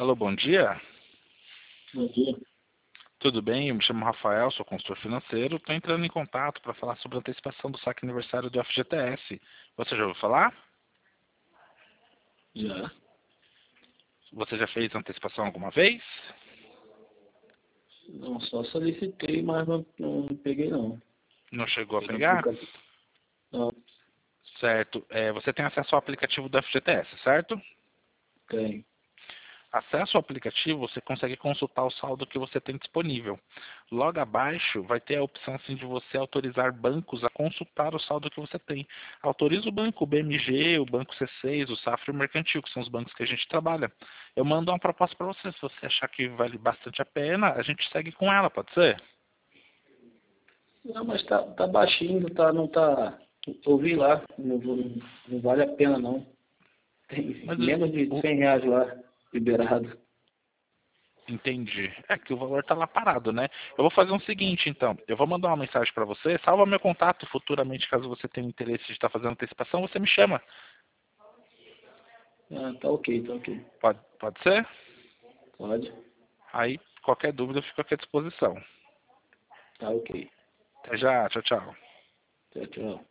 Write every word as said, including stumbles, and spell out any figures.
Alô, bom dia. Bom dia. Tudo bem? Eu me chamo Rafael, sou consultor financeiro. Estou entrando em contato para falar sobre a antecipação do saque aniversário do F G T S. Você já ouviu falar? Já. Você já fez antecipação alguma vez? Não, só solicitei, mas não, não peguei não. Não chegou a Pelo pegar? aplicativo. Não, Certo. É, você tem acesso ao aplicativo do F G T S, certo? tem. Acesso ao aplicativo, você consegue consultar o saldo que você tem disponível. Logo abaixo vai ter a opção assim, de você autorizar bancos a consultar o saldo que você tem. Autoriza o banco, o B M G, o Banco C seis, o Safra e o Mercantil, que são os bancos que a gente trabalha. Eu mando uma proposta para você. Se você achar que vale bastante a pena, a gente segue com ela, pode ser? Não, mas tá, tá baixinho, tá, não tá... Ouvi lá, não, vou- não vale a pena não. Tem Mas menos de o, cem reais lá, liberado. Entendi. É que o valor tá lá parado, né? Eu vou fazer um seguinte, então. Eu vou mandar uma mensagem para você. Salva meu contato futuramente, caso você tenha interesse de estar fazendo antecipação, você me chama. Ah, tá ok, tá ok. Pode, pode ser? Pode. Aí, qualquer dúvida, eu fico aqui à disposição. Tá ok. Até já. Tchau, tchau. Tchau, tchau.